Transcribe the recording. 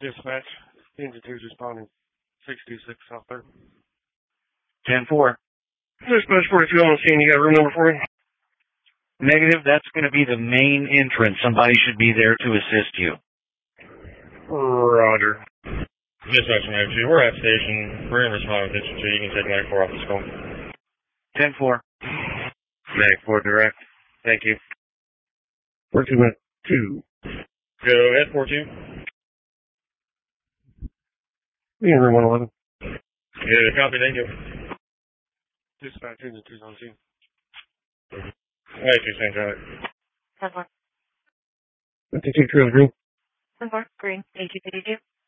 Dispatch, Engine 2's responding. 626 South 3rd. 10-4. Dispatch 42 on the scene. You got a room number for me? Negative, that's going to be the main entrance. Somebody should be there to assist you. Roger. Dispatch 92, we're at station. We're in respond with Engine 2. You can take 94 off the scope. 10-4. 94 direct. Thank you. 42. Go ahead, 42. Be in room 111. Yeah, copy, thank you. Dispatch, Engine 2's on scene. 92, St. Charlie. 10-4. 52, Trailer Green. 10-4, green, 8252.